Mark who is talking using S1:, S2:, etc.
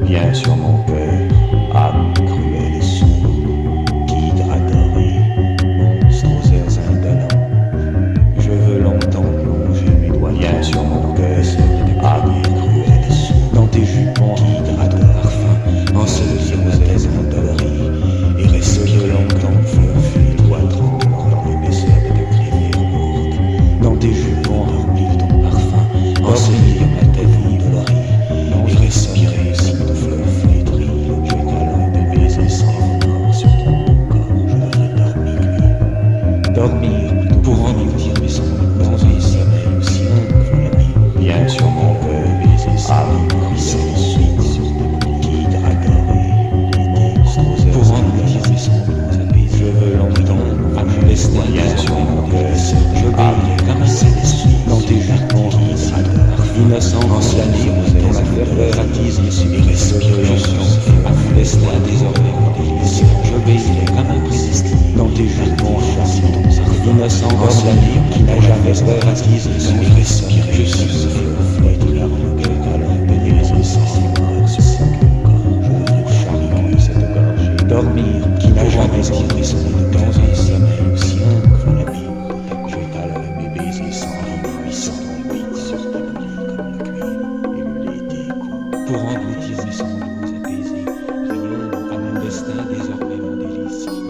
S1: Viens sur mon cœur, âme cruelle et sourde, guide adoré, monstre aux airs indolents. Je veux longtemps plonger mes doigts. Viens sur mon cœur, âme cruelle et sourde, dans tes jupons, guide à ton parfum, ensevelir aux airs indolents, et respirer longtemps, fleuve les doigts tremblants dans l'épaisseur de ta crinière lourde. Dans tes jupons, dormir ton parfum, ensevelir ma tête endolorie, et respirer si ton fleuve flétri. Je t'allume des baisers sans remords sur ton corps, je voudrais dormir nuit. Dormir pour engloutir mes sanglots dans un sommeil aussi long que la nuit. Viens sur mon cœur, baiser âme cruelle et sourde, guide adoré, pour engloutir mes sanglots apaisés. Je veux longtemps à mon destin. Viens sur mon cœur, je brille comme un céleste dans tes jupons qui adorent. Innocent l'année dont la ferveur attise les cieux, et respirer longtemps à mon destin désormais mon délice. Je baillerai comme un prédestiné dans tes jupons charmants ton parfum. Innocent l'année qui n'a jamais peur attise les cieux, et respirer je suis ce fleuve flétri mon cœur allant baigner sans remords sur son corps. Je voudrais charmer cette gorge, dormir qui n'a jamais tiré son dans un sommeil aussi long que la nuit. Je t'allume mes baisers sans limite, puissant ton bite sur ta bouille comme le cuir et le lait des coups. Pour engloutir mes sanglots apaisés, rien à mon destin désormais mon délice.